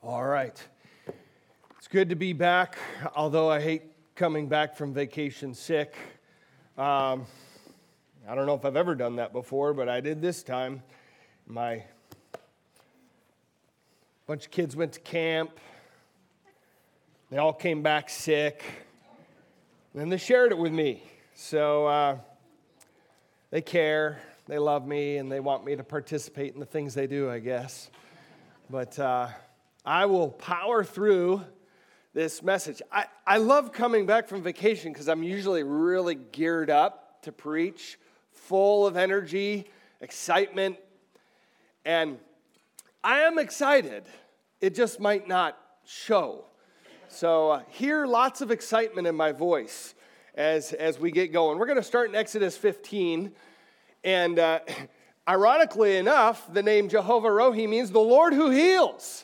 All right. It's good to be back, although I hate coming back from vacation sick. I don't know if I've ever done that before, but I did this time. My bunch of kids went to camp. They all came back sick. And then they shared it with me. So they care, they love me, and they want me to participate in the things they do, I guess. But I will power through this message. I love coming back from vacation because I'm usually really geared up to preach, full of energy, excitement, and I am excited. It just might not show. So hear lots of excitement in my voice as we get going. We're going to start in Exodus 15, and ironically enough, the name Jehovah Rohi means the Lord who heals.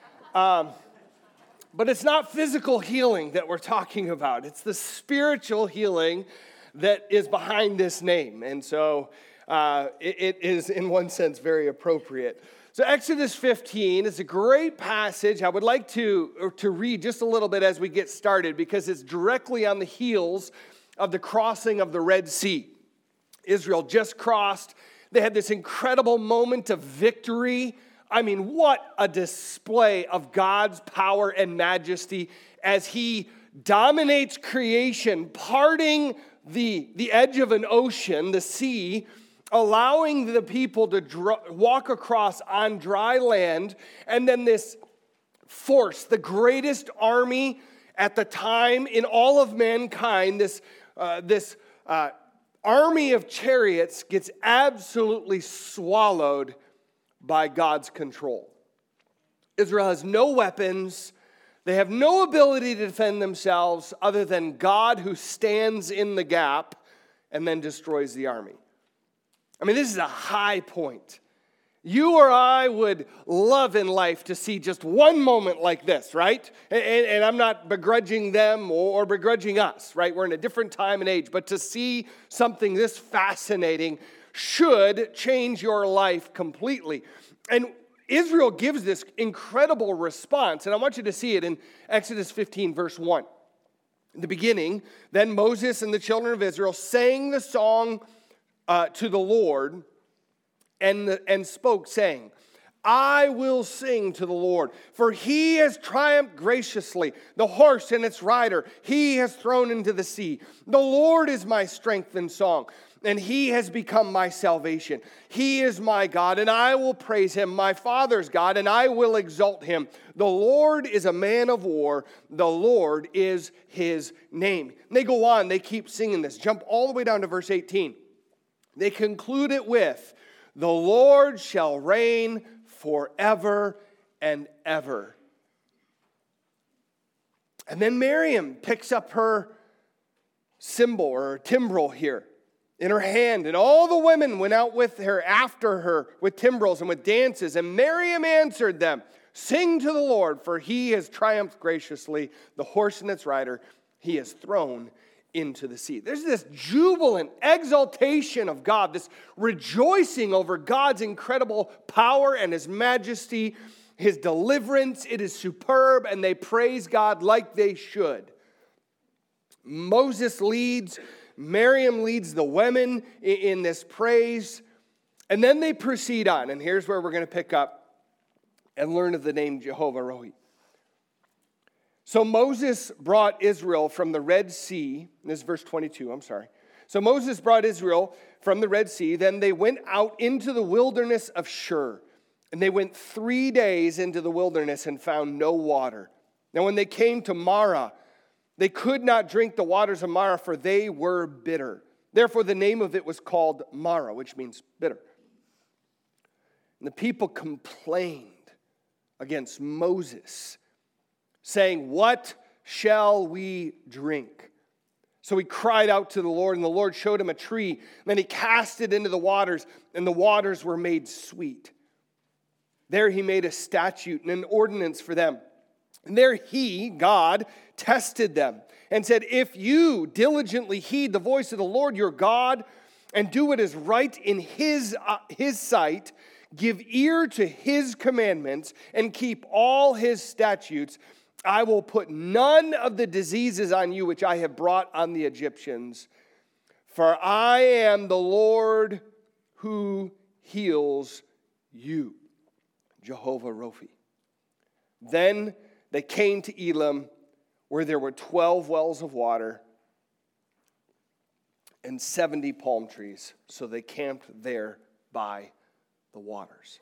But it's not physical healing that we're talking about. It's the spiritual healing that is behind this name. And so it is, in one sense, very appropriate. So Exodus 15 is a great passage. I would like to read just a little bit as we get started because it's directly on the heels of the crossing of the Red Sea. Israel just crossed. They had this incredible moment of victory. I mean, what a display of God's power and majesty as he dominates creation, parting the edge of an ocean, the sea, allowing the people to walk across on dry land, and then this force, the greatest army at the time in all of mankind, this army of chariots gets absolutely swallowed by God's control. Israel has no weapons. They have no ability to defend themselves other than God who stands in the gap and then destroys the army. I mean, this is a high point. You or I would love in life to see just one moment like this, right? And I'm not begrudging them or begrudging us, right? We're in a different time and age. But to see something this fascinating should change your life completely. And Israel gives this incredible response, and I want you to see it in Exodus 15, verse 1. In the beginning, then Moses and the children of Israel sang the song to the Lord and spoke, saying, I will sing to the Lord, for he has triumphed graciously. The horse and its rider he has thrown into the sea. The Lord is my strength and song, and he has become my salvation. He is my God, and I will praise him, my father's God, and I will exalt him. The Lord is a man of war. The Lord is his name. And they go on, they keep singing this. Jump all the way down to verse 18. They conclude it with, the Lord shall reign forever and ever. And then Miriam picks up her cymbal or timbrel here in her hand, and all the women went out with her after her with timbrels and with dances. And Miriam answered them, sing to the Lord, for he has triumphed graciously. The horse and its rider he has thrown into the sea. There's this jubilant exaltation of God, this rejoicing over God's incredible power and his majesty, his deliverance. It is superb, and they praise God like they should. Moses leads, Miriam leads the women in this praise, and then they proceed on, and here's where we're going to pick up and learn of the name Jehovah Rohi. So Moses brought Israel from the Red Sea. This is verse 22, I'm sorry. So Moses brought Israel from the Red Sea. Then they went out into the wilderness of Shur. And they went 3 days into the wilderness and found no water. Now when they came to Marah, they could not drink the waters of Marah, for they were bitter. Therefore the name of it was called Marah, which means bitter. And the people complained against Moses, saying, what shall we drink? So he cried out to the Lord, and the Lord showed him a tree. And then he cast it into the waters, and the waters were made sweet. There he made a statute and an ordinance for them. And there he, God, tested them and said, if you diligently heed the voice of the Lord your God and do what is right in his sight, give ear to his commandments, and keep all his statutes, I will put none of the diseases on you which I have brought on the Egyptians. For I am the Lord who heals you. Jehovah Rophi. Then they came to Elim, where there were 12 wells of water and 70 palm trees. So they camped there by the waters.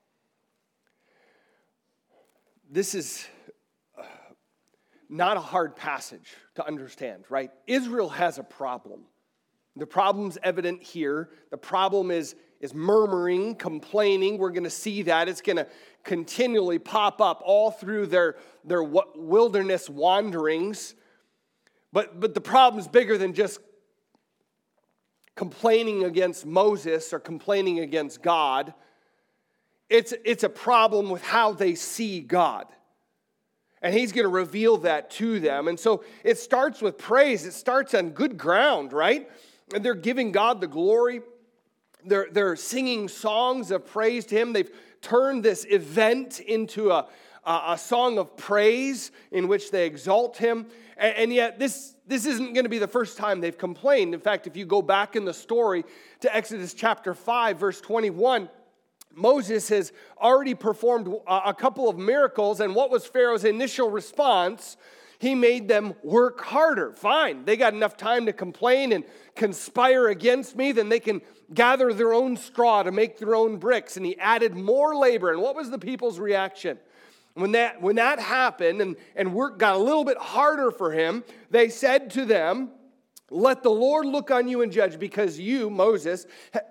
This is not a hard passage to understand, right? Israel has a problem. The problem's evident here. The problem is murmuring, complaining. We're going to see that. It's going to continually pop up all through their wilderness wanderings. But the problem's bigger than just complaining against Moses or complaining against God. It's a problem with how they see God. And he's going to reveal that to them. And so it starts with praise. It starts on good ground, right? And they're giving God the glory. They're singing songs of praise to him. They've turned this event into a song of praise in which they exalt him. And yet this isn't going to be the first time they've complained. In fact, if you go back in the story to Exodus chapter 5, verse 21, Moses has already performed a couple of miracles, and what was Pharaoh's initial response? He made them work harder. Fine, they got enough time to complain and conspire against me, then they can gather their own straw to make their own bricks. And he added more labor. And what was the people's reaction? When that happened and work got a little bit harder for him, they said to them, "Let the Lord look on you and judge, because you, Moses,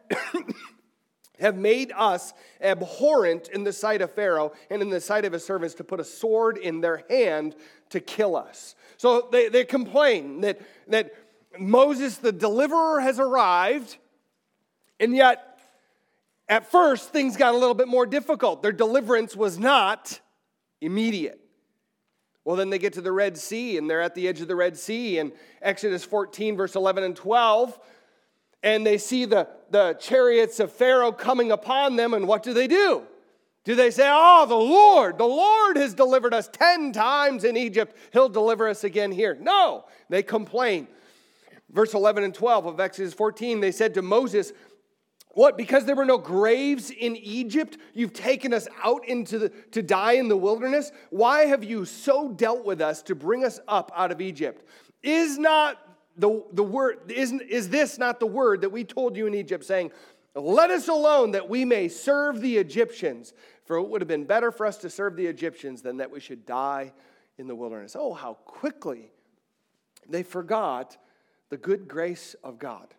have made us abhorrent in the sight of Pharaoh and in the sight of his servants to put a sword in their hand to kill us." So they complain that Moses, the deliverer, has arrived, and yet at first things got a little bit more difficult. Their deliverance was not immediate. Well, then they get to the Red Sea, and they're at the edge of the Red Sea in Exodus 14, verse 11 and 12. And they see the chariots of Pharaoh coming upon them, and what do? Do they say, "Oh, the Lord has delivered us 10 times in Egypt. He'll deliver us again here"? No, they complain. Verse 11 and 12 of Exodus 14, they said to Moses, "What, because there were no graves in Egypt, you've taken us out to die in the wilderness? Why have you so dealt with us to bring us up out of Egypt? Is this not the word that we told you in Egypt, saying, 'Let us alone that we may serve the Egyptians'? For it would have been better for us to serve the Egyptians than that we should die in the wilderness." Oh, how quickly they forgot the good grace of God.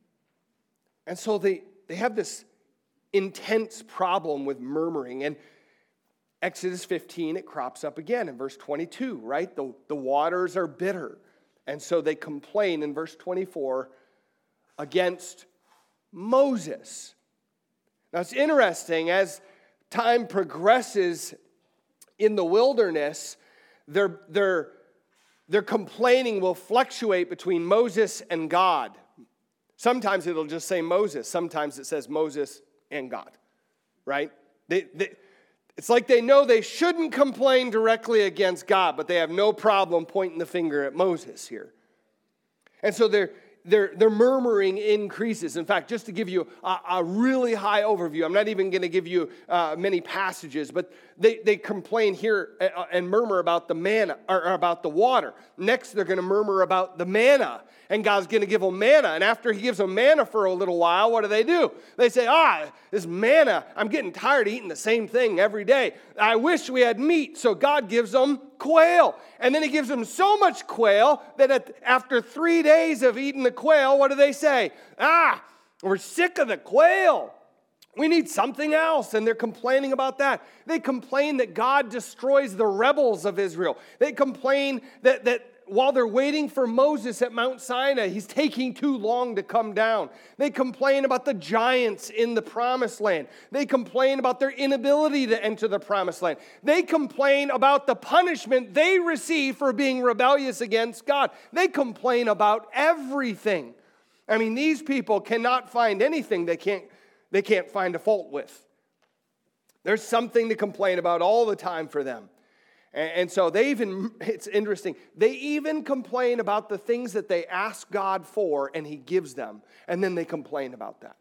And so they have this intense problem with murmuring. And Exodus 15, it crops up again in verse 22, right? The waters are bitter. And so they complain in verse 24 against Moses. Now it's interesting, as time progresses in the wilderness, their complaining will fluctuate between Moses and God. Sometimes it'll just say Moses. Sometimes it says Moses and God, right? It's like they know they shouldn't complain directly against God, but they have no problem pointing the finger at Moses here. And so their murmuring increases. In fact, just to give you a really high overview, I'm not even going to give you many passages, but they complain here and murmur about the manna, or about the water. Next, they're going to murmur about the manna, and God's going to give them manna. And after he gives them manna for a little while, what do? They say, this manna, I'm getting tired of eating the same thing every day. I wish we had meat. So God gives them quail. And then he gives them so much quail that after 3 days of eating the quail, what do they say? We're sick of the quail. We need something else. And they're complaining about that. They complain that God destroys the rebels of Israel. They complain that while they're waiting for Moses at Mount Sinai, he's taking too long to come down. They complain about the giants in the promised land. They complain about their inability to enter the promised land. They complain about the punishment they receive for being rebellious against God. They complain about everything. I mean, these people cannot find anything they can't find a fault with. There's something to complain about all the time for them. And so it's interesting, they even complain about the things that they ask God for and he gives them. And then they complain about that.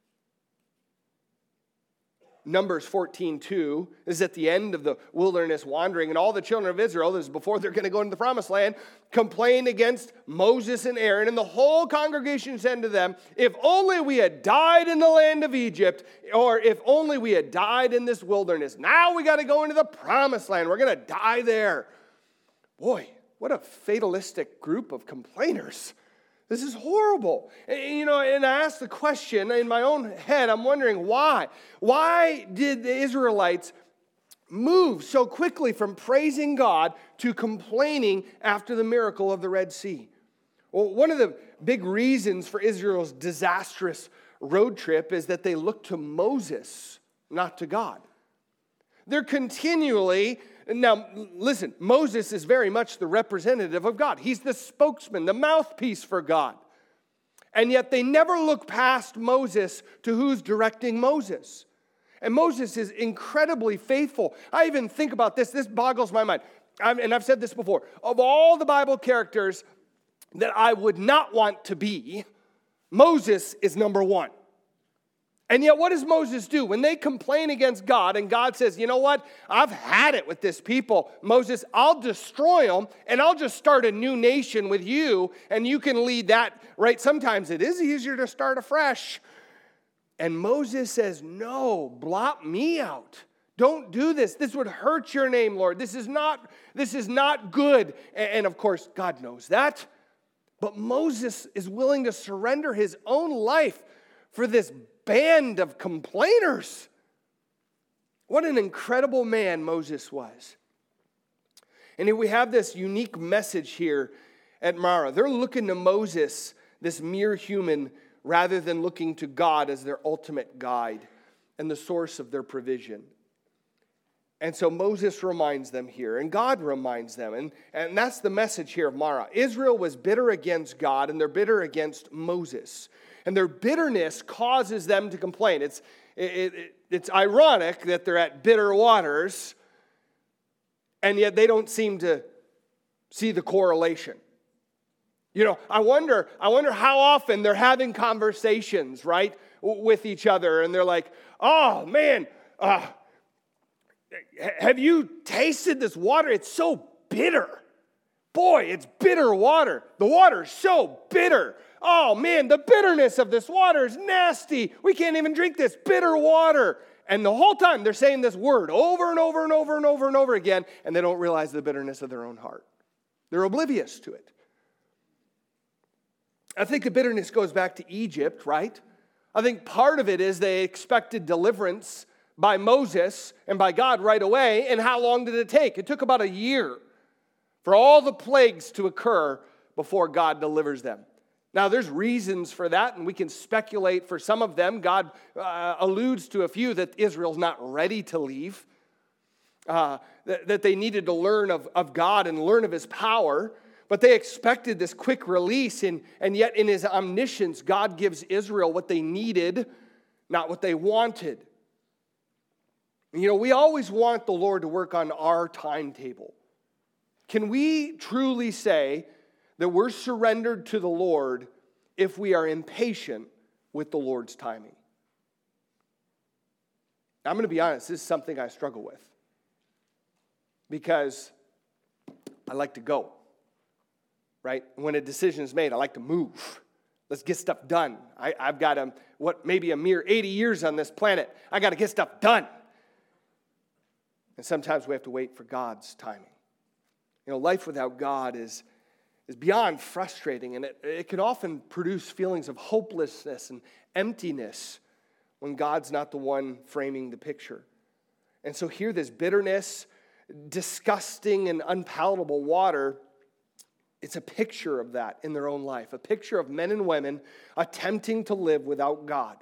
Numbers 14:2 is at the end of the wilderness wandering, and all the children of Israel, this is before they're going to go into the promised land, complain against Moses and Aaron, and the whole congregation said to them, if only we had died in the land of Egypt, or if only we had died in this wilderness. Now we got to go into the promised land. We're going to die there. Boy, what a fatalistic group of complainers. This is horrible. And I asked the question in my own head, I'm wondering why. Why did the Israelites move so quickly from praising God to complaining after the miracle of the Red Sea? Well, one of the big reasons for Israel's disastrous road trip is that they looked to Moses, not to God. They're continually... Now, listen, Moses is very much the representative of God. He's the spokesman, the mouthpiece for God. And yet they never look past Moses to who's directing Moses. And Moses is incredibly faithful. I even think about this. This boggles my mind. And I've said this before. Of all the Bible characters that I would not want to be, Moses is number one. And yet what does Moses do? When they complain against God and God says, you know what? I've had it with this people. Moses, I'll destroy them and I'll just start a new nation with you and you can lead that, right? Sometimes it is easier to start afresh. And Moses says, no, blot me out. Don't do this. This would hurt your name, Lord. This is not good. And of course, God knows that. But Moses is willing to surrender his own life for this band of complainers. What an incredible man Moses was. And we have this unique message here at Marah. They're looking to Moses, this mere human, rather than looking to God as their ultimate guide and the source of their provision. And so Moses reminds them here, and God reminds them. And that's the message here of Marah. Israel was bitter against God, and they're bitter against Moses. And their bitterness causes them to complain. It's ironic that they're at bitter waters, and yet they don't seem to see the correlation. I wonder how often they're having conversations, right, with each other, and they're like, oh, man, have you tasted this water? It's so bitter. Boy, it's bitter water. The water's so bitter. Oh, man, the bitterness of this water is nasty. We can't even drink this bitter water. And the whole time they're saying this word over and over and over and over and over again, and they don't realize the bitterness of their own heart. They're oblivious to it. I think the bitterness goes back to Egypt, right? I think part of it is they expected deliverance by Moses and by God right away, and how long did it take? It took about a year for all the plagues to occur before God delivers them. Now, there's reasons for that, and we can speculate for some of them. God alludes to a few that Israel's not ready to leave, that they needed to learn of God and learn of his power, but they expected this quick release, and yet in his omniscience, God gives Israel what they needed, not what they wanted. We always want the Lord to work on our timetable. Can we truly say that we're surrendered to the Lord if we are impatient with the Lord's timing? I'm going to be honest, this is something I struggle with because I like to go, right? When a decision is made, I like to move. Let's get stuff done. I've got maybe a mere 80 years on this planet. I got to get stuff done. And sometimes we have to wait for God's timing. Life without God is beyond frustrating, and it can often produce feelings of hopelessness and emptiness when God's not the one framing the picture. And so here, this bitterness, disgusting and unpalatable water, it's a picture of that in their own life, a picture of men and women attempting to live without God.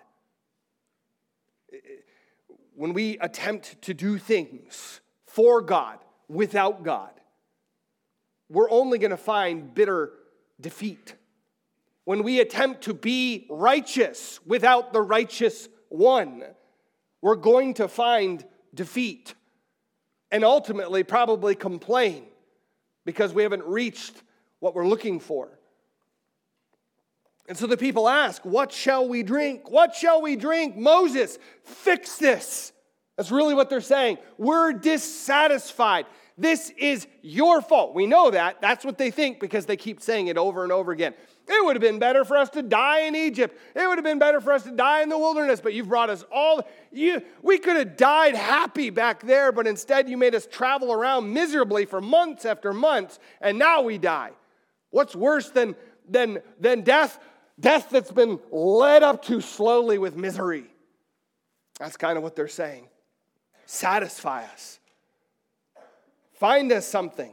When we attempt to do things for God without God, we're only going to find bitter defeat. When we attempt to be righteous without the righteous one, we're going to find defeat and ultimately probably complain because we haven't reached what we're looking for. And so the people ask, what shall we drink? What shall we drink? Moses, fix this. That's really what they're saying. We're dissatisfied. This is your fault. We know that. That's what they think because they keep saying it over and over again. It would have been better for us to die in Egypt. It would have been better for us to die in the wilderness, but you've brought us all. We could have died happy back there, but instead you made us travel around miserably for months after months, and now we die. What's worse than death? Death that's been led up to slowly with misery. That's kind of what they're saying. Satisfy us. Find us something.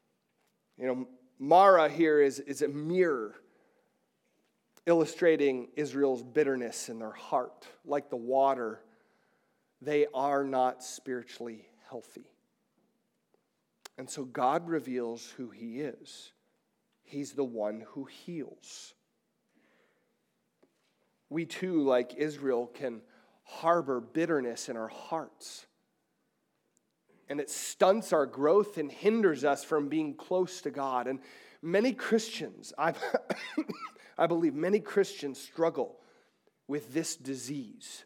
Mara here is a mirror illustrating Israel's bitterness in their heart. Like the water, they are not spiritually healthy. And so God reveals who He is. He's the one who heals. We too, like Israel, can harbor bitterness in our hearts. And it stunts our growth and hinders us from being close to God. And many Christians, I believe many Christians struggle with this disease.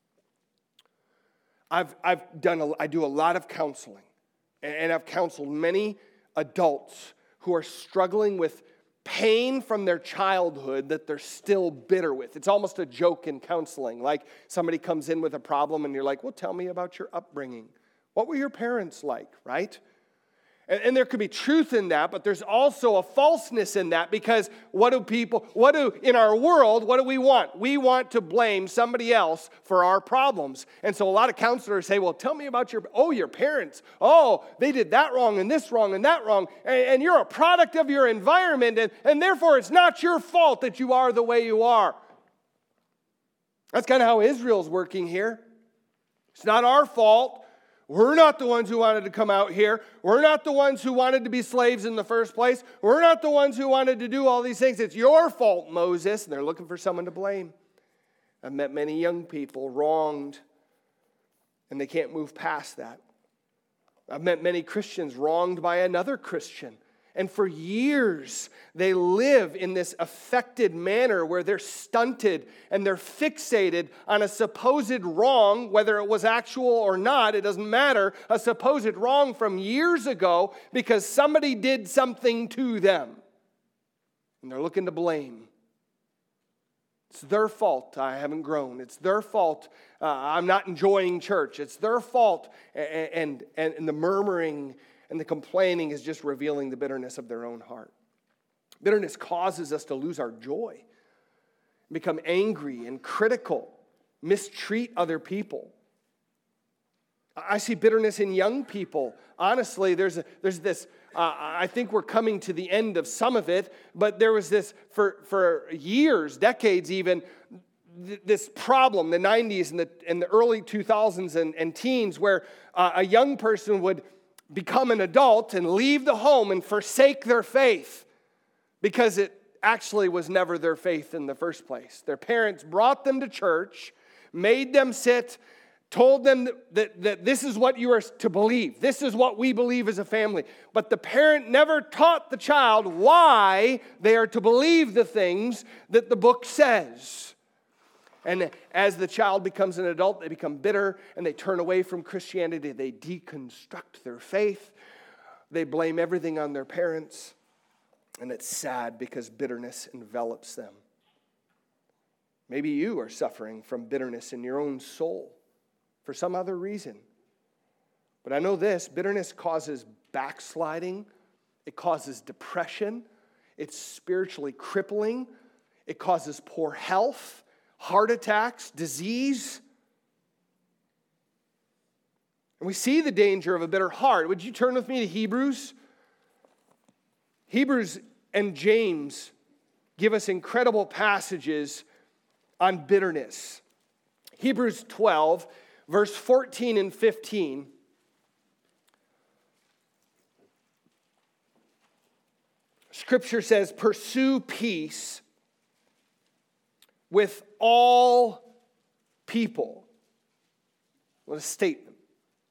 I do a lot of counseling. And I've counseled many adults who are struggling with pain from their childhood that they're still bitter with. It's almost a joke in counseling. Like somebody comes in with a problem and you're like, well, tell me about your upbringing. What were your parents like, right? And there could be truth in that, but there's also a falseness in that because in our world, what do we want? We want to blame somebody else for our problems. And so a lot of counselors say, well, tell me about your parents. Oh, they did that wrong and this wrong and that wrong. And you're a product of your environment, and therefore it's not your fault that you are the way you are. That's kind of how Israel's working here. It's not our fault. We're not the ones who wanted to come out here. We're not the ones who wanted to be slaves in the first place. We're not the ones who wanted to do all these things. It's your fault, Moses. And they're looking for someone to blame. I've met many young people wronged, and they can't move past that. I've met many Christians wronged by another Christian. And for years, they live in this affected manner where they're stunted and they're fixated on a supposed wrong, whether it was actual or not, it doesn't matter, a supposed wrong from years ago because somebody did something to them. And they're looking to blame. It's their fault I haven't grown. It's their fault I'm not enjoying church. It's their fault. And the murmuring and the complaining is just revealing the bitterness of their own heart. Bitterness causes us to lose our joy, become angry and critical, mistreat other people. I see bitterness in young people. Honestly, there's this, I think we're coming to the end of some of it, but there was this, for years, decades even, this problem, the 90s and the early 2000s and teens, where a young person would become an adult and leave the home and forsake their faith because it actually was never their faith in the first place. Their parents brought them to church, made them sit, told them that this is what you are to believe. This is what we believe as a family. But the parent never taught the child why they are to believe the things that the book says. And as the child becomes an adult, they become bitter and they turn away from Christianity. They deconstruct their faith. They blame everything on their parents. And it's sad because bitterness envelops them. Maybe you are suffering from bitterness in your own soul for some other reason. But I know this, bitterness causes backsliding. It causes depression. It's spiritually crippling. It causes poor health. Heart attacks, disease. And we see the danger of a bitter heart. Would you turn with me to Hebrews? Hebrews and James give us incredible passages on bitterness. Hebrews 12, verse 14 and 15. Scripture says, pursue peace with all people. What a statement.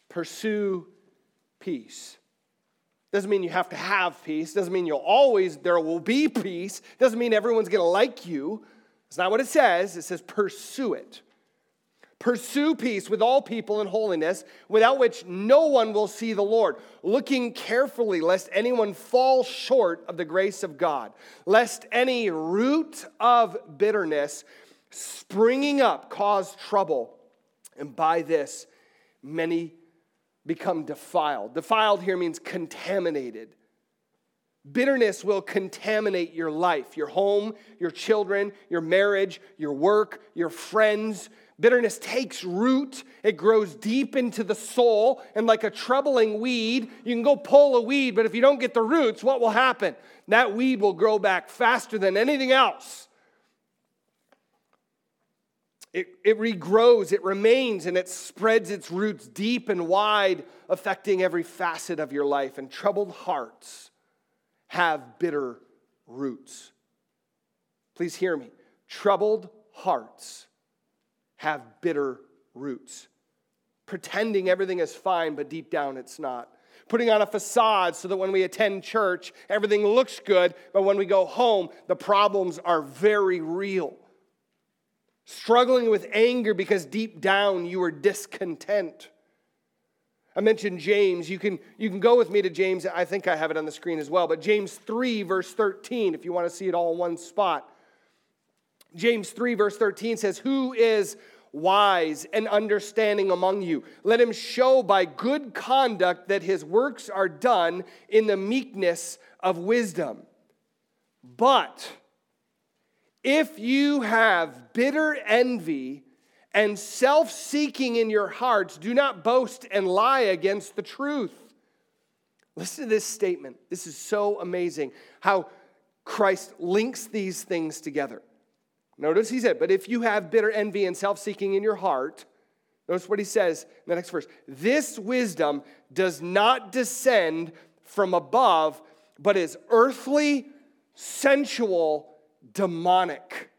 Pursue peace. Doesn't mean you have to have peace. Doesn't mean there will be peace. Doesn't mean everyone's going to like you. That's not what it says. It says pursue it. Pursue peace with all people in holiness, without which no one will see the Lord. Looking carefully, lest anyone fall short of the grace of God, lest any root of bitterness springing up cause trouble, and by this many become defiled. Defiled here means contaminated. Bitterness will contaminate your life, your home, your children, your marriage, your work, your friends. Bitterness takes root. It grows deep into the soul, and like a troubling weed, you can go pull a weed, but if you don't get the roots, what will happen? That weed will grow back faster than anything else. It regrows, it remains, and it spreads its roots deep and wide, affecting every facet of your life. And troubled hearts have bitter roots. Please hear me. Troubled hearts have bitter roots. Pretending everything is fine, but deep down it's not. Putting on a facade so that when we attend church, everything looks good, but when we go home, the problems are very real. Struggling with anger because deep down you are discontent. I mentioned James. You can go with me to James. I think I have it on the screen as well. But James 3, verse 13, if you want to see it all in one spot. James 3, verse 13 says, "Who is wise and understanding among you? Let him show by good conduct that his works are done in the meekness of wisdom. But if you have bitter envy and self-seeking in your hearts, do not boast and lie against the truth." Listen to this statement. This is so amazing how Christ links these things together. Notice he said, but if you have bitter envy and self-seeking in your heart, notice what he says in the next verse. This wisdom does not descend from above, but is earthly, sensual, demonic.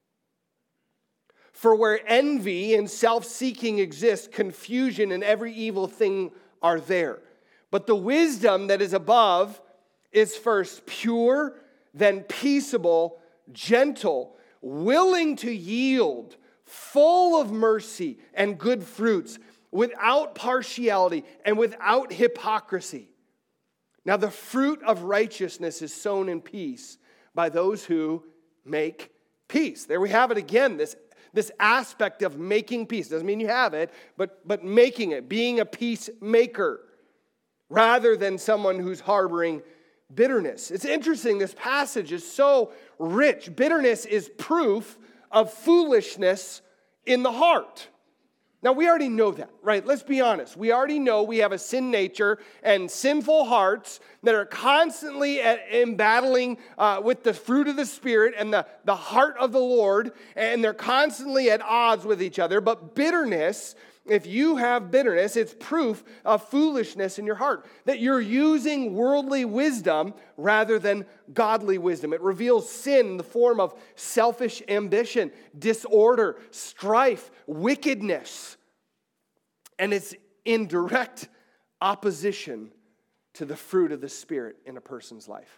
For where envy and self-seeking exist, confusion and every evil thing are there. But the wisdom that is above is first pure, then peaceable, gentle, willing to yield, full of mercy and good fruits, without partiality and without hypocrisy. Now the fruit of righteousness is sown in peace by those who make peace. There we have it again, this aspect of making peace. Doesn't mean you have it, but making it, being a peacemaker, rather than someone who's harboring bitterness. It's interesting, this passage is so rich. Bitterness is proof of foolishness in the heart. Now, we already know that, right? Let's be honest. We already know we have a sin nature and sinful hearts that are constantly battling with the fruit of the Spirit and the heart of the Lord, and they're constantly at odds with each other. But bitterness, if you have bitterness, it's proof of foolishness in your heart, that you're using worldly wisdom rather than godly wisdom. It reveals sin in the form of selfish ambition, disorder, strife, wickedness. And it's in direct opposition to the fruit of the Spirit in a person's life.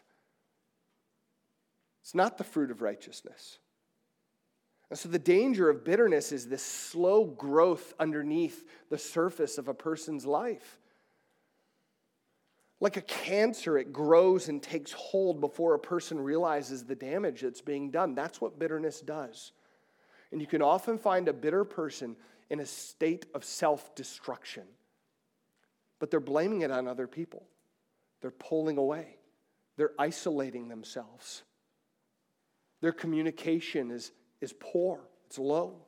It's not the fruit of righteousness. And so the danger of bitterness is this slow growth underneath the surface of a person's life. Like a cancer, it grows and takes hold before a person realizes the damage that's being done. That's what bitterness does. And you can often find a bitter person in a state of self-destruction. But they're blaming it on other people. They're pulling away. They're isolating themselves. Their communication is poor. It's low.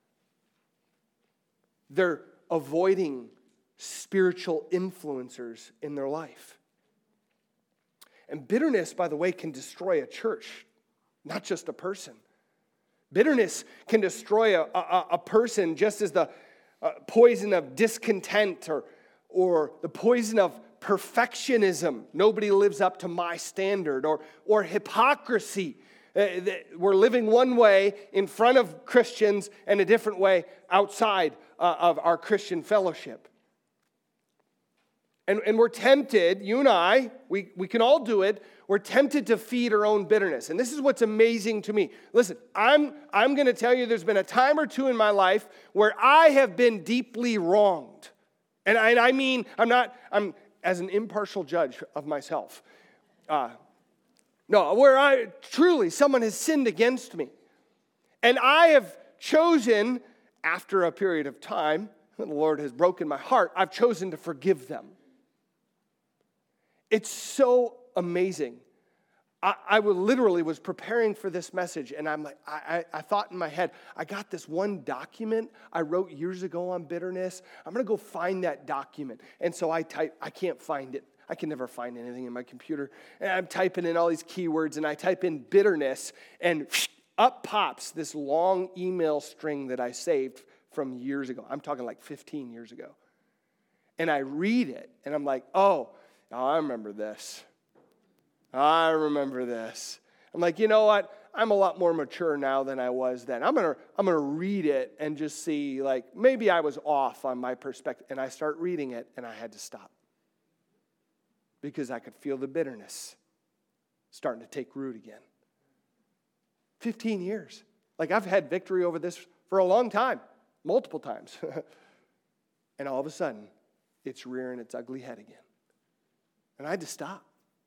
They're avoiding spiritual influencers in their life. And bitterness, by the way, can destroy a church, not just a person. Bitterness can destroy a person just as the poison of discontent or the poison of perfectionism. Nobody lives up to my standard. Or hypocrisy. We're living one way in front of Christians and a different way outside of our Christian fellowship. And we're tempted, you and I, we can all do it. We're tempted to feed our own bitterness. And this is what's amazing to me. Listen, I'm going to tell you there's been a time or two in my life where I have been deeply wronged. And I mean, I'm as an impartial judge of myself. Where someone has sinned against me. And I have chosen, after a period of time, the Lord has broken my heart, I've chosen to forgive them. It's so amazing. I literally was preparing for this message, and I'm like, I thought in my head, I got this one document I wrote years ago on bitterness. I'm going to go find that document. And so I can't find it. I can never find anything in my computer. And I'm typing in all these keywords, and I type in bitterness, and up pops this long email string that I saved from years ago. I'm talking like 15 years ago. And I read it, and I'm like, oh, I remember this. I remember this. I'm like, you know what? I'm a lot more mature now than I was then. I'm gonna read it and just see, like, maybe I was off on my perspective. And I start reading it, and I had to stop. Because I could feel the bitterness starting to take root again. 15 years. Like, I've had victory over this for a long time. Multiple times. And all of a sudden, it's rearing its ugly head again. And I had to stop.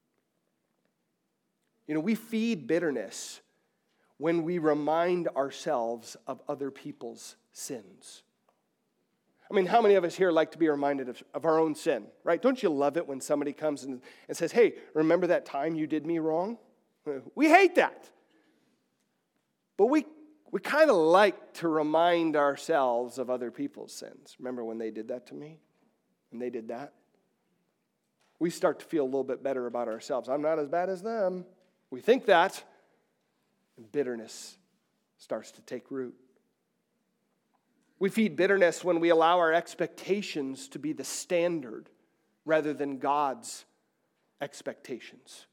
You know, we feed bitterness when we remind ourselves of other people's sins. I mean, how many of us here like to be reminded of our own sin, right? Don't you love it when somebody comes and says, hey, remember that time you did me wrong? We hate that. But we kind of like to remind ourselves of other people's sins. Remember when they did that to me? When they did that? We start to feel a little bit better about ourselves. I'm not as bad as them. We think that. And bitterness starts to take root. We feed bitterness when we allow our expectations to be the standard rather than God's expectations.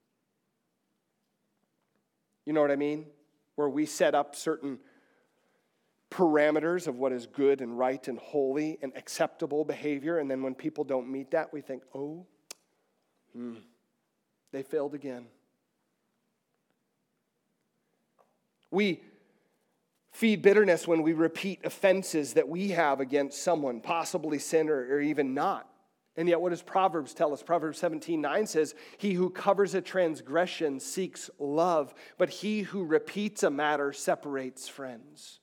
You know what I mean? Where we set up certain parameters of what is good and right and holy and acceptable behavior, and then when people don't meet that, we think, they failed again. We feed bitterness when we repeat offenses that we have against someone, possibly sin or even not. And yet what does Proverbs tell us? Proverbs 17:9 says, he who covers a transgression seeks love, but he who repeats a matter separates friends.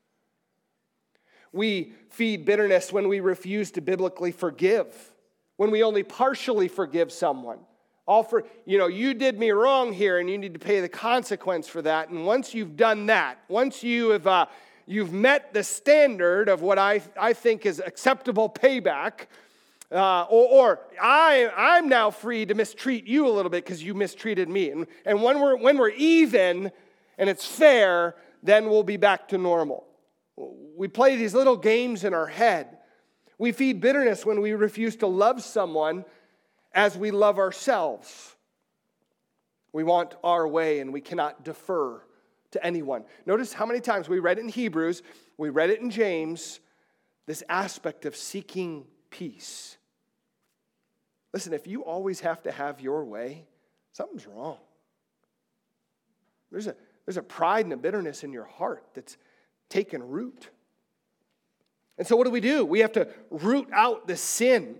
We feed bitterness when we refuse to biblically forgive, when we only partially forgive someone. You did me wrong here, and you need to pay the consequence for that. And once you've done that, once you've met the standard of what I think is acceptable payback, or I'm now free to mistreat you a little bit because you mistreated me. And when we're even and it's fair, then we'll be back to normal. We play these little games in our head. We feed bitterness when we refuse to love someone as we love ourselves. We want our way and we cannot defer to anyone. Notice how many times we read it in Hebrews, we read it in James, this aspect of seeking peace. Listen, if you always have to have your way, something's wrong. There's a pride and a bitterness in your heart that's taken root. And so what do? We have to root out the sin.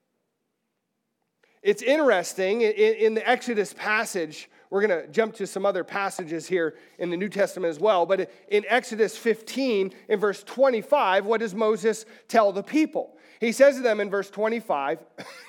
It's interesting, in the Exodus passage, we're going to jump to some other passages here in the New Testament as well, but in Exodus 15, in verse 25, what does Moses tell the people? He says to them in verse 25,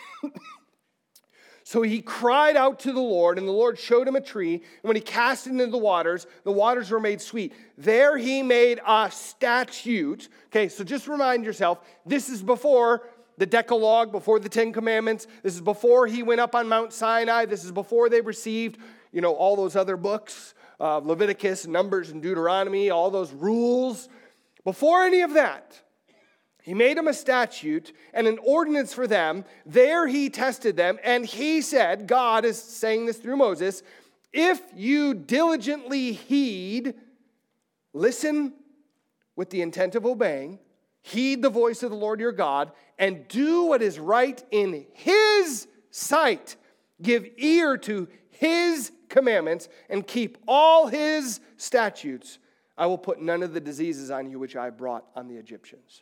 so he cried out to the Lord, and the Lord showed him a tree, and when he cast it into the waters were made sweet. There he made a statute. Okay, so just remind yourself, this is before the Decalogue, before the Ten Commandments. This is before he went up on Mount Sinai. This is before they received, all those other books, Leviticus, Numbers, and Deuteronomy, all those rules. Before any of that, he made them a statute and an ordinance for them. There he tested them, and he said, God is saying this through Moses, if you diligently heed, listen with the intent of obeying, Heed the voice of the Lord your God and do what is right in his sight. Give ear to his commandments and keep all his statutes. I will put none of the diseases on you which I brought on the Egyptians.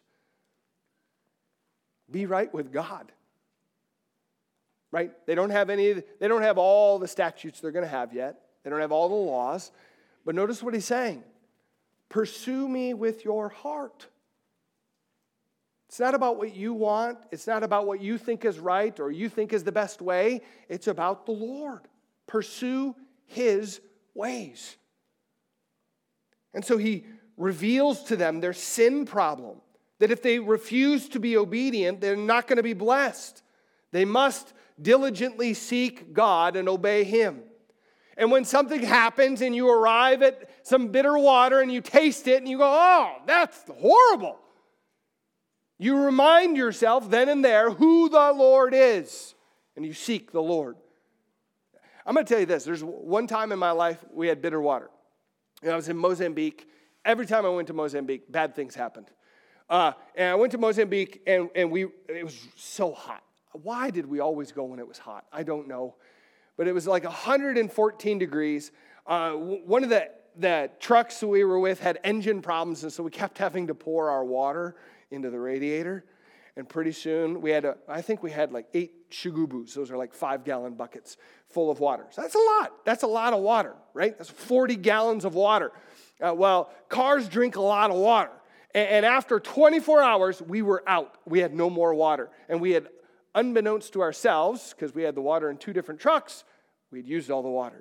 Be right with God. Right? They don't have all the statutes they're going to have yet. They don't have all the laws. But notice what he's saying. Pursue me with your heart. It's not about what you want. It's not about what you think is right or you think is the best way. It's about the Lord. Pursue his ways. And so he reveals to them their sin problem. That if they refuse to be obedient, they're not going to be blessed. They must diligently seek God and obey him. And when something happens and you arrive at some bitter water and you taste it and you go, oh, that's horrible. You remind yourself then and there who the Lord is. And you seek the Lord. I'm going to tell you this. There's one time in my life we had bitter water. And I was in Mozambique. Every time I went to Mozambique, bad things happened. And I went to Mozambique and it was so hot. Why did we always go when it was hot? I don't know. But it was like 114 degrees. One of the trucks we were with had engine problems, and so we kept having to pour our water into the radiator. And pretty soon, I think we had like 8 shugubus. Those are like 5-gallon buckets full of water. So that's a lot. That's a lot of water, right? That's 40 gallons of water. Well, cars drink a lot of water. And after 24 hours, we were out. We had no more water. And we had, unbeknownst to ourselves, because we had the water in 2 different trucks, we'd used all the water.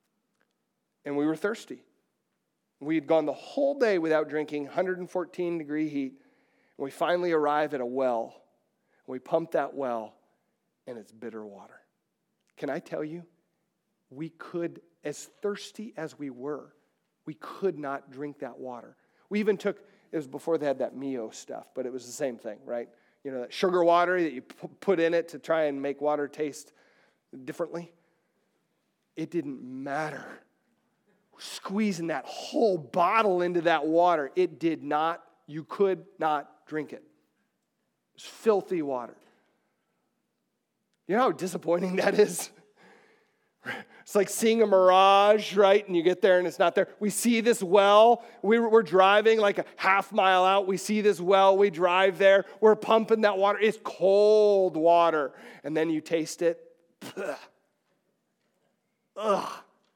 And we were thirsty. We had gone the whole day without drinking, 114-degree heat. And we finally arrive at a well. And we pump that well, and it's bitter water. Can I tell you, we could, as thirsty as we were, we could not drink that water. We even took, it was before they had that Mio stuff, but it was the same thing, right? You know, that sugar water that you put in it to try and make water taste differently. It didn't matter. Squeezing that whole bottle into that water, you could not drink it. It was filthy water. You know how disappointing that is? It's like seeing a mirage, right? And you get there and it's not there. We see this well. We're driving like a half mile out. We see this well. We drive there. We're pumping that water. It's cold water. And then you taste it. Ugh.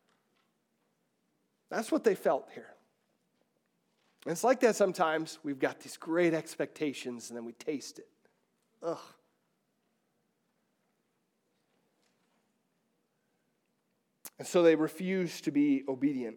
That's what they felt here. And it's like that sometimes. We've got these great expectations and then we taste it. Ugh. And so they refuse to be obedient.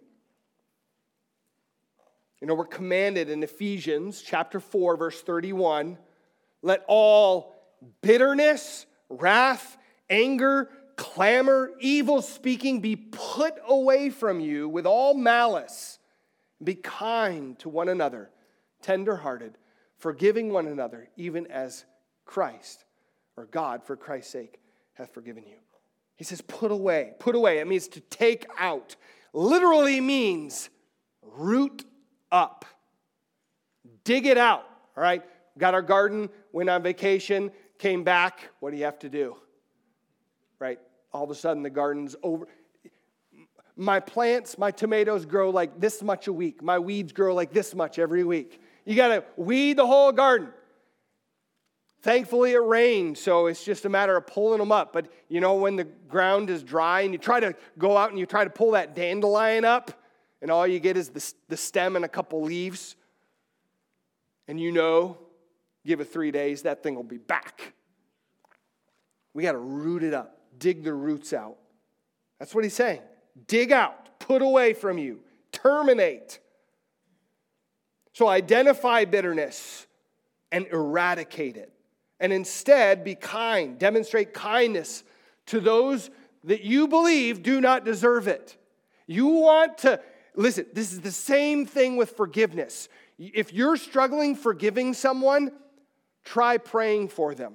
You know, we're commanded in Ephesians chapter 4, verse 31, let all bitterness, wrath, anger, clamor, evil speaking be put away from you with all malice. Be kind to one another, tenderhearted, forgiving one another, even as Christ, or God, for Christ's sake, hath forgiven you. He says, put away. Put away. It means to take out. Literally means root up. Dig it out. All right? Got our garden, went on vacation, came back. What do you have to do? Right? All of a sudden the garden's over. My plants, my tomatoes grow like this much a week. My weeds grow like this much every week. You got to weed the whole garden. Thankfully, it rained, so it's just a matter of pulling them up. But, you know, when the ground is dry and you try to go out and you try to pull that dandelion up, and all you get is the stem and a couple leaves, and you know, give it 3 days, that thing will be back. We got to root it up, dig the roots out. That's what he's saying. Dig out, put away from you, terminate. So identify bitterness and eradicate it. And instead, be kind. Demonstrate kindness to those that you believe do not deserve it. You want to, listen, this is the same thing with forgiveness. If you're struggling forgiving someone, try praying for them.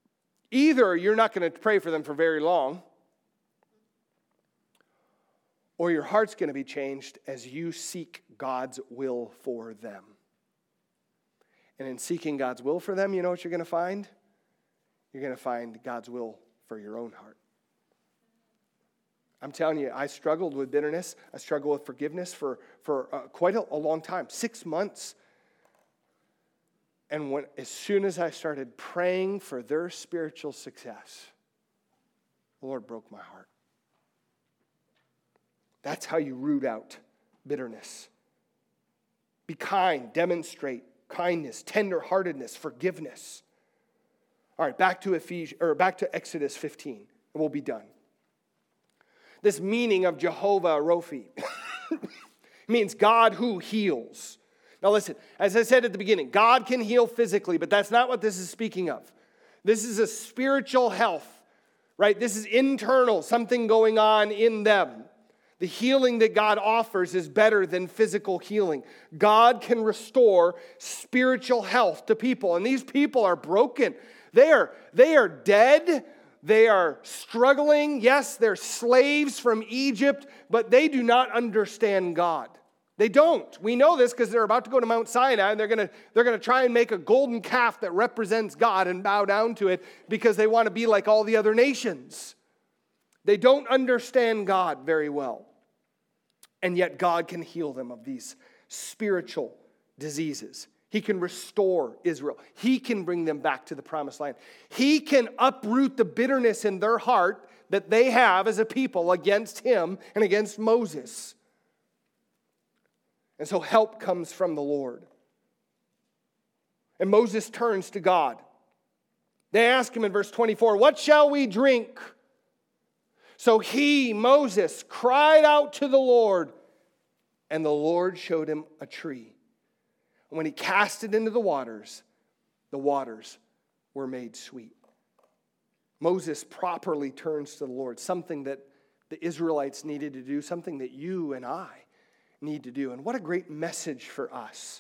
Either you're not going to pray for them for very long, or your heart's going to be changed as you seek God's will for them. And in seeking God's will for them, you know what you're going to find? You're going to find God's will for your own heart. I'm telling you, I struggled with bitterness. I struggled with forgiveness for quite a long time, 6 months. And as soon as I started praying for their spiritual success, the Lord broke my heart. That's how you root out bitterness. Be kind, demonstrate kindness, tenderheartedness, forgiveness. All right, back to Exodus 15, and we'll be done. This meaning of Jehovah Rophi means God who heals. Now listen, as I said at the beginning, God can heal physically, but that's not what this is speaking of. This is a spiritual health, right? This is internal, something going on in them. The healing that God offers is better than physical healing. God can restore spiritual health to people, and these people are broken. They are dead. They are struggling. Yes, they're slaves from Egypt, but they do not understand God. They don't. We know this because they're about to go to Mount Sinai, and they're going to try and make a golden calf that represents God and bow down to it because they want to be like all the other nations. They don't understand God very well. And yet God can heal them of these spiritual diseases. He can restore Israel. He can bring them back to the promised land. He can uproot the bitterness in their heart that they have as a people against him and against Moses. And so help comes from the Lord. And Moses turns to God. They ask him in verse 24, "What shall we drink?" So he, Moses, cried out to the Lord, and the Lord showed him a tree. And when he cast it into the waters were made sweet. Moses properly turns to the Lord, something that the Israelites needed to do, something that you and I need to do. And what a great message for us.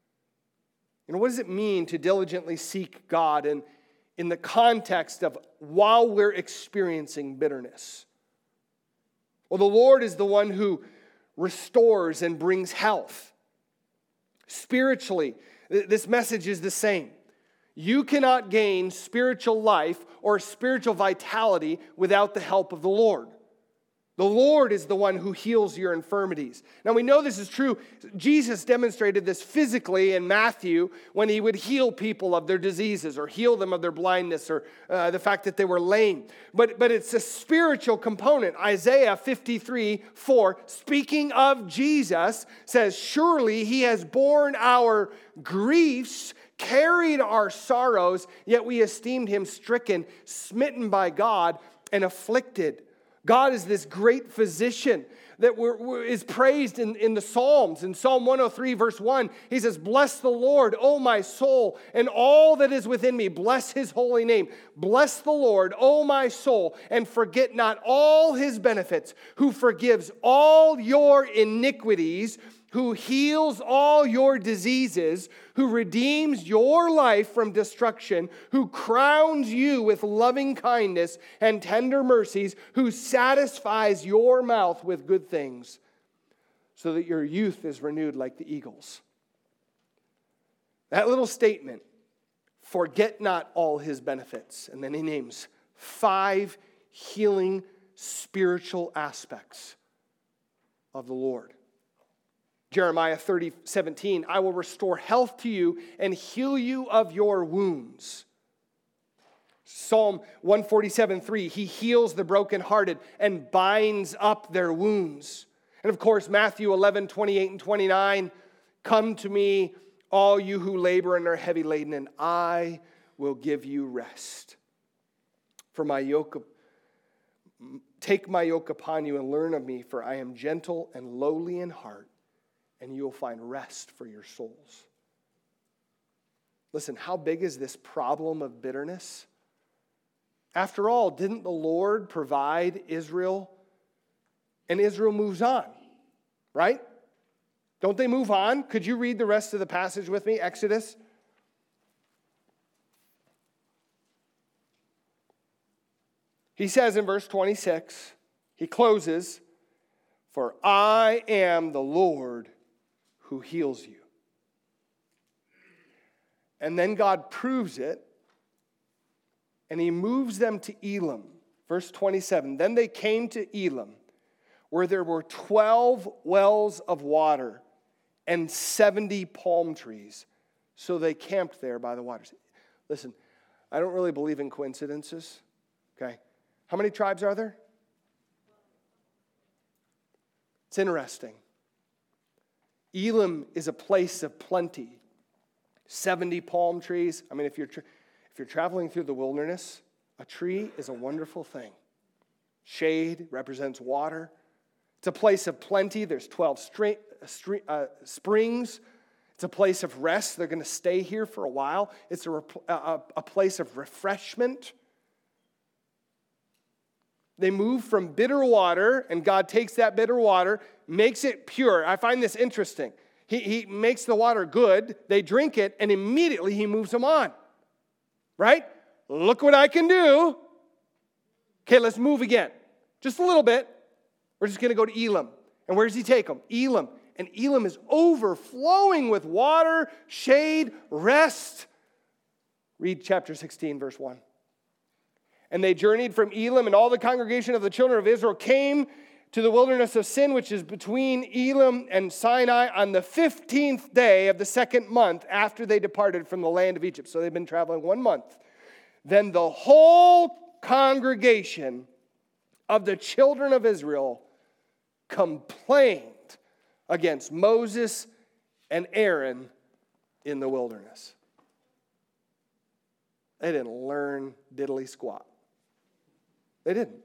You know, what does it mean to diligently seek God in the context of while we're experiencing bitterness? Well, the Lord is the one who restores and brings health. Spiritually, this message is the same. You cannot gain spiritual life or spiritual vitality without the help of the Lord. The Lord is the one who heals your infirmities. Now we know this is true. Jesus demonstrated this physically in Matthew when he would heal people of their diseases or heal them of their blindness or the fact that they were lame. But it's a spiritual component. Isaiah 53:4, speaking of Jesus, says, "Surely he has borne our griefs, carried our sorrows, yet we esteemed him stricken, smitten by God, and afflicted." God is this great physician that is praised in the Psalms. In Psalm 103, verse 1, he says, "Bless the Lord, O my soul, and all that is within me. Bless his holy name. Bless the Lord, O my soul, and forget not all his benefits, who forgives all your iniquities, who heals all your diseases, who redeems your life from destruction, who crowns you with loving kindness and tender mercies, who satisfies your mouth with good things, so that your youth is renewed like the eagles." That little statement, "forget not all his benefits," and then he names 5 healing spiritual aspects of the Lord. Jeremiah 30:17, "I will restore health to you and heal you of your wounds." Psalm 147:3, "He heals the brokenhearted and binds up their wounds." And of course, Matthew 11:28 and 29, "Come to me, all you who labor and are heavy laden, and I will give you rest. Take my yoke upon you and learn of me, for I am gentle and lowly in heart, and you will find rest for your souls." Listen, how big is this problem of bitterness? After all, didn't the Lord provide Israel? And Israel moves on, right? Don't they move on? Could you read the rest of the passage with me, Exodus? He says in verse 26, he closes, for I am the Lord who heals you. And then God proves it, and he moves them to Elim. Verse 27, then they came to Elim, where there were 12 wells of water and 70 palm trees. So they camped there by the waters. Listen, I don't really believe in coincidences, okay? How many tribes are there? It's interesting. Elim is a place of plenty. 70 palm trees. I mean, if you're traveling through the wilderness, a tree is a wonderful thing. Shade represents water. It's a place of plenty. There's 12 springs. It's a place of rest. They're going to stay here for a while. It's a place of refreshment. They move from bitter water, and God takes that bitter water, makes it pure. I find this interesting. He makes the water good. They drink it, and immediately he moves them on. Right? Look what I can do. Okay, let's move again. Just a little bit. We're just going to go to Elim. And where does he take them? Elim. And Elim is overflowing with water, shade, rest. Read chapter 16, verse 1. And they journeyed from Elim, and all the congregation of the children of Israel came to the wilderness of Sin, which is between Elim and Sinai, on the 15th day of the second month after they departed from the land of Egypt. So they've been traveling 1 month. Then the whole congregation of the children of Israel complained against Moses and Aaron in the wilderness. They didn't learn diddly squat. They didn't.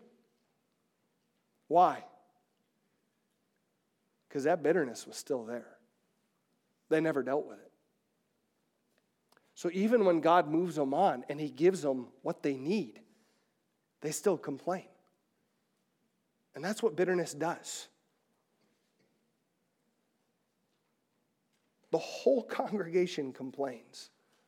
Why? Because that bitterness was still there. They never dealt with it. So even when God moves them on and he gives them what they need, they still complain. And that's what bitterness does. The whole congregation complains.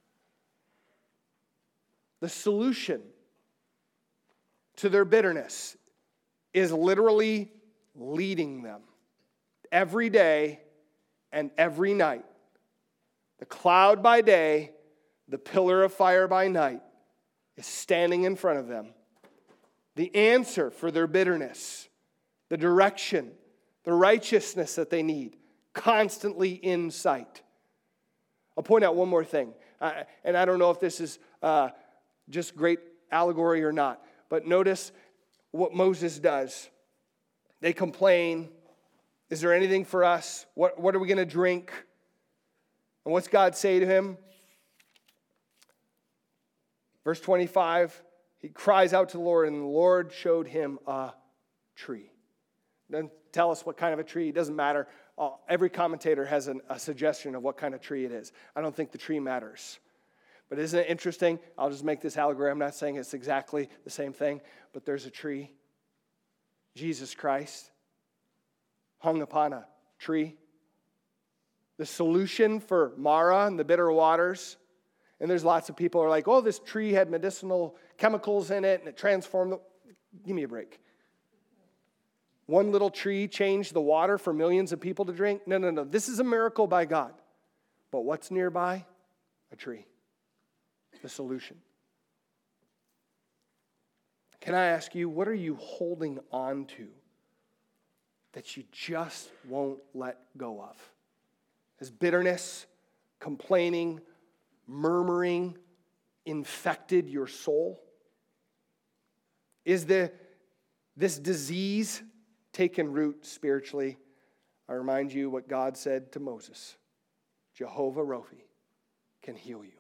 The solution to their bitterness is literally leading them every day and every night. The cloud by day, the pillar of fire by night is standing in front of them. The answer for their bitterness, the direction, the righteousness that they need, constantly in sight. I'll point out one more thing, and I don't know if this is just great allegory or not, but notice what Moses does. They complain, is there anything for us? What are we going to drink? And what's God say to him? Verse 25, he cries out to the Lord, and the Lord showed him a tree. Doesn't tell us what kind of a tree. It doesn't matter. Every commentator has a suggestion of what kind of tree it is. I don't think the tree matters. But isn't it interesting? I'll just make this allegory. I'm not saying it's exactly the same thing, but there's a tree. Jesus Christ hung upon a tree. The solution for Mara and the bitter waters. And there's lots of people who are like, oh, this tree had medicinal chemicals in it and it transformed. Give me a break. One little tree changed the water for millions of people to drink? No. This is a miracle by God. But what's nearby? A tree. The solution. Can I ask you, what are you holding on to that you just won't let go of? Has bitterness, complaining, murmuring infected your soul? Is this disease taken root spiritually? I remind you what God said to Moses. Jehovah Rophi can heal you.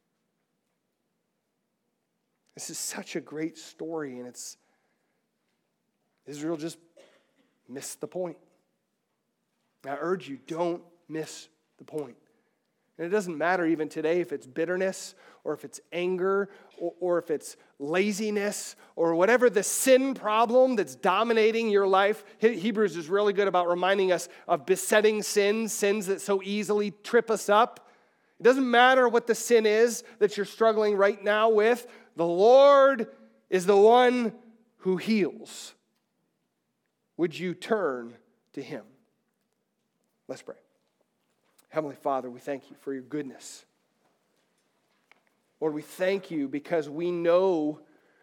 This is such a great story, and Israel just missed the point. I urge you, don't miss the point. And it doesn't matter even today if it's bitterness or if it's anger or if it's laziness or whatever the sin problem that's dominating your life. Hebrews is really good about reminding us of besetting sins that so easily trip us up. It doesn't matter what the sin is that you're struggling right now with. The Lord is the one who heals. Would you turn to him. Let's pray. Heavenly Father, we thank you for your goodness. Lord, we thank you because we know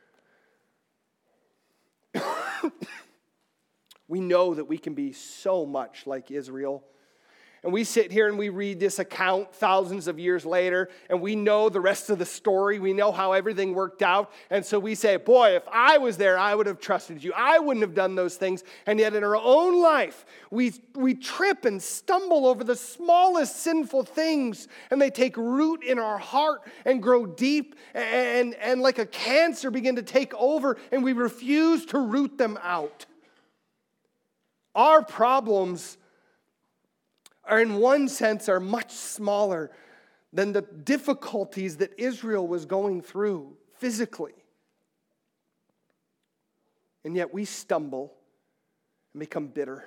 we know that we can be so much like Israel. And we sit here and we read this account thousands of years later, and we know the rest of the story. We know how everything worked out. And so we say, boy, if I was there, I would have trusted you. I wouldn't have done those things. And yet in our own life, we trip and stumble over the smallest sinful things, and they take root in our heart and grow deep and like a cancer begin to take over, and we refuse to root them out. Our problems are in one sense are much smaller than the difficulties that Israel was going through physically. And yet we stumble and become bitter.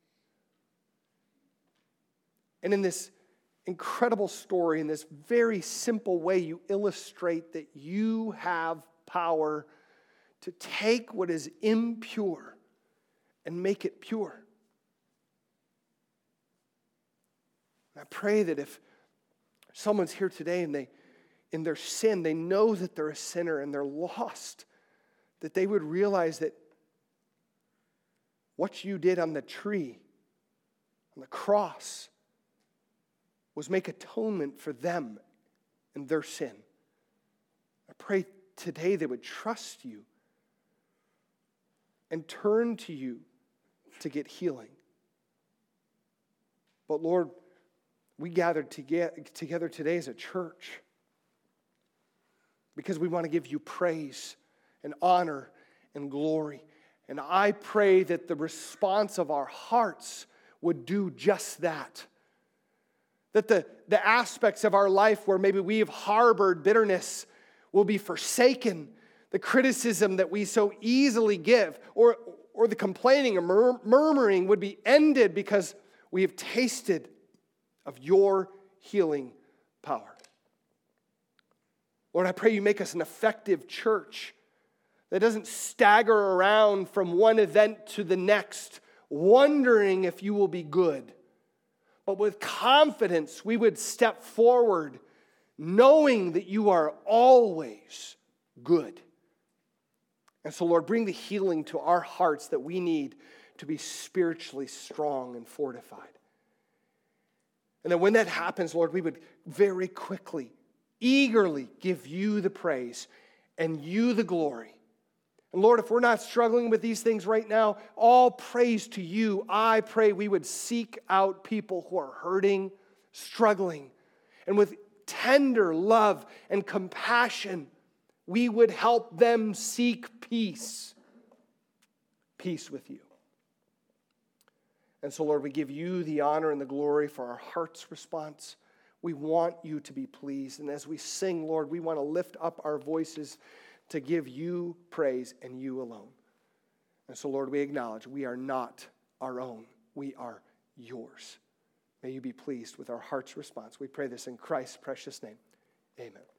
And in this incredible story, in this very simple way, you illustrate that you have power to take what is impure and make it pure. I pray that if someone's here today and in their sin, they know that they're a sinner and they're lost, that they would realize that what you did on the tree, on the cross, was make atonement for them and their sin. I pray today they would trust you and turn to you to get healing. But Lord, we gathered together today as a church because we want to give you praise and honor and glory. And I pray that the response of our hearts would do just that. That the aspects of our life where maybe we have harbored bitterness will be forsaken. The criticism that we so easily give or the complaining or murmuring would be ended because we have tasted of your healing power. Lord, I pray you make us an effective church that doesn't stagger around from one event to the next, wondering if you will be good. But with confidence, we would step forward, knowing that you are always good. And so, Lord, bring the healing to our hearts that we need to be spiritually strong and fortified. And then when that happens, Lord, we would very quickly, eagerly give you the praise and you the glory. And Lord, if we're not struggling with these things right now, all praise to you. I pray we would seek out people who are hurting, struggling, and with tender love and compassion, we would help them seek peace. Peace with you. And so, Lord, we give you the honor and the glory for our heart's response. We want you to be pleased. And as we sing, Lord, we want to lift up our voices to give you praise and you alone. And so, Lord, we acknowledge we are not our own. We are yours. May you be pleased with our heart's response. We pray this in Christ's precious name. Amen.